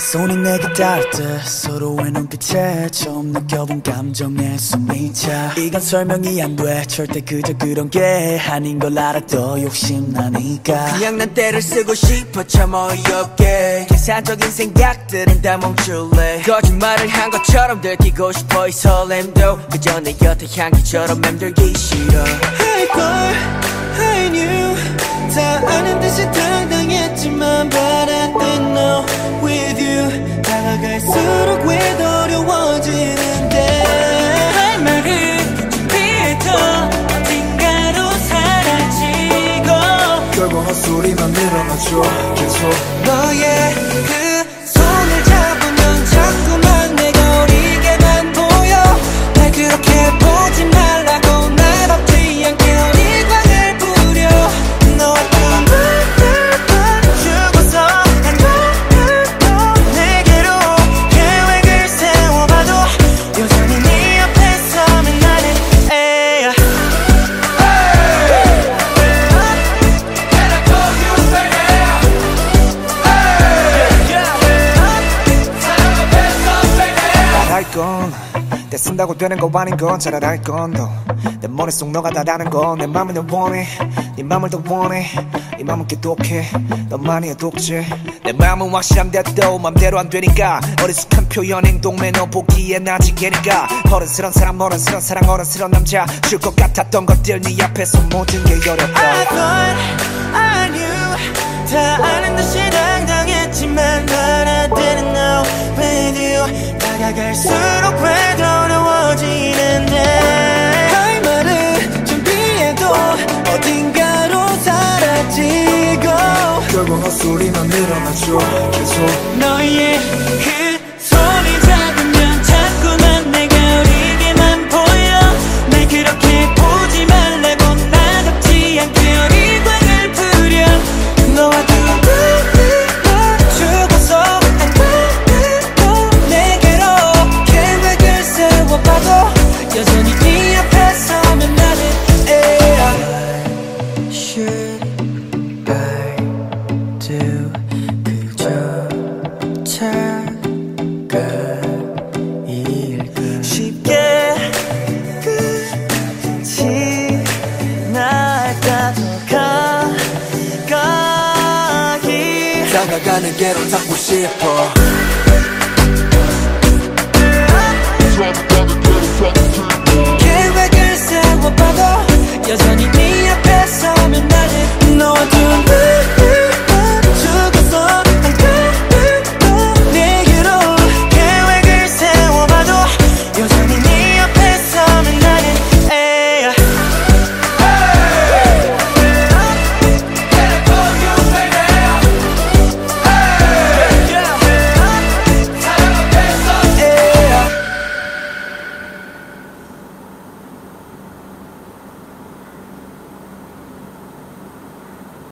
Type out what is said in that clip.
손이 내게 닿을 때 서로의 눈빛에 처음 느껴본 감정에 숨이 차. 이건 설명이 안 돼 절대 그저 그런 게 아닌 걸 알아도 욕심나니까 그냥 난 때를 쓰고 싶어 참 어이없게 계산적인 생각들은 다 멈출래. 거짓말을 한 것처럼 들키고 싶어 이 설렘도 그저 내 곁에 향기처럼 맴돌기 싫어. 알걸 I knew 다 아는 듯이 당당했지만 But I didn't know with you 다가갈수록 왜 더 어려워지는데 할 말을 준비해도 어딘가로 사라지고 결국 헛소리만 늘어나죠 계속 너의 그 손을 잡으면 자꾸만 내가 어리게만 보여 날 그렇게 보지 말라고 날 덮지 않게 어리광을 부려 너와 죽어서 한 번도 내게로 계획을 세워봐도 여전히 네 옆에 서면 나는 에야 건 내 쓴다고 되는 거 아닌 건 잘 알아 건 너 내 머릿속 너가 다라는 건 내 맘을 더 원해 네 맘을 더 원해 이 맘은 깨독해 너만이 독재 내 맘은 확실한데도 맘대로 안 되니까 어리숙한 표현 행동 매너 보기엔 아직 애니까 어른스런 사람 어른스런 사랑 어른스런 남자 줄 것 같았던 것들 네 앞에서 모든 게 어렵다 I thought I knew 다 아는 듯이 당당했지만 But I didn't know with you 다가갈수록 왜 더 어려워지는데 할 말을 준비해도 어딘가로 사라지고 결국 헛소리만 늘어나죠 계속 너의 그 손이 잡으면 자꾸만 내가 어리게만 보여 날 그렇게 보지 말라고 나 덮지 않게 어리광을 부려 너와 죽어서 한 번도 내게로 계획을 세워봐도 여전히 네 앞에 서면 나는 Should I do 그저 착각일까 쉽게 끝이 날까 더 가까이 다가가는 게로 잡고 싶어